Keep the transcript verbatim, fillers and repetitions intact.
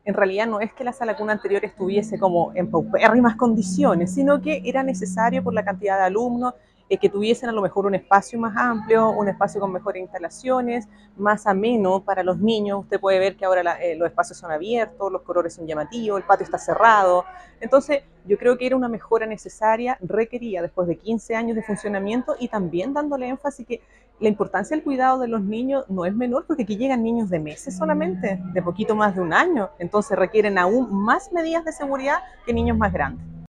en realidad no es que la sala cuna anterior estuviese como en paupérrimas condiciones, sino que era necesario por la cantidad de alumnos eh, que tuviesen a lo mejor un espacio más amplio, un espacio con mejores instalaciones, más ameno para los niños. Usted puede ver que ahora la, eh, los espacios son abiertos, los colores son llamativos, el patio está cerrado. Entonces, yo creo que era una mejora necesaria, requerida después de quince años de funcionamiento y también dándole énfasis que la importancia del cuidado de los niños no es menor porque aquí llegan niños de meses solamente, de poquito más de un año, entonces requieren aún más medidas de seguridad que niños más grandes.